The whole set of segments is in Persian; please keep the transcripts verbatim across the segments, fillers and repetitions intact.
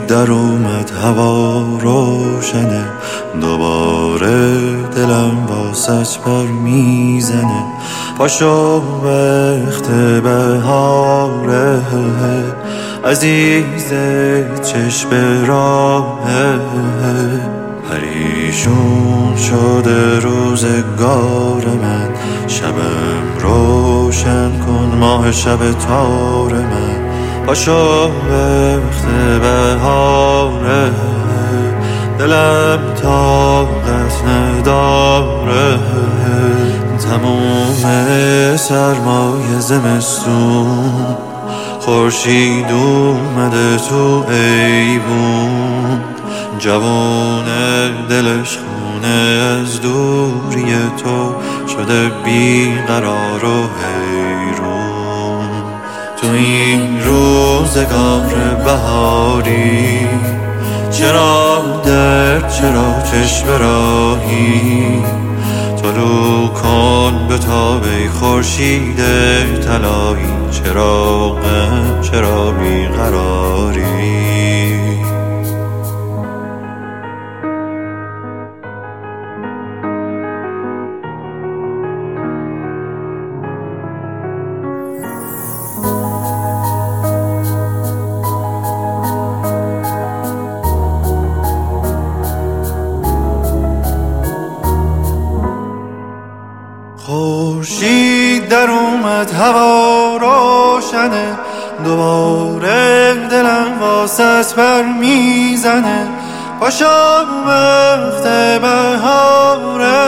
در اومد هوا روشنه، دوباره دلم واسط پر میزنه. پاشو وقت بهاره، عزیز چشم راهه. پریشون شده روزگار من، شبم روشن کن ماه شب تار من. پاشو وقت بهاره، دلم طاقت نداره. تموم سرمای زمستون، خورشید اومده تو ایوون. جوون دلش خونه از دوری تو، شده بیقرار و حیرون. تو این روزگار بهاری، چرا درد چرا چشم راهی؟ طلوع کن به تاب ای خورشید طلایی، چرا غم چرا بیقراری؟ خورشید در اومد هوا روشنه، دوباره دلم واسط پر میزنه. پاشو وقت بهاره،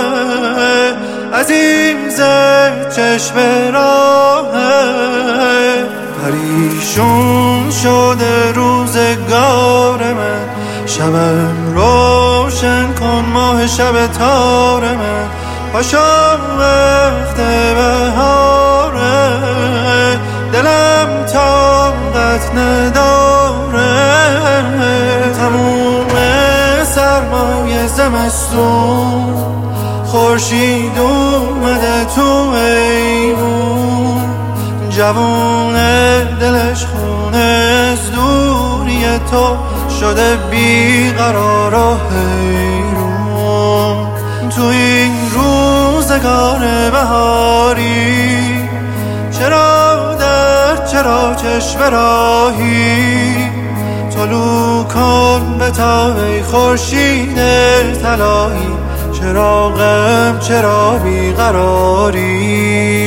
عزیز چشم راهه. پریشون شده روزگار من، شبم روشن کن ماه شب تار من. پاشو وقت بهاره، دلم طاقت نداره. تموم سرمای زمستون، خورشید اومده تو ایوون. جوون دلش خونه از دوری تو، شده بیقرار و حیرون. تو این روزگار بهاری، چرا درد چرا چشم راهی؟ طلوع کن به تاب ای خورشید طلایی، چرا غم چرا بیقراری؟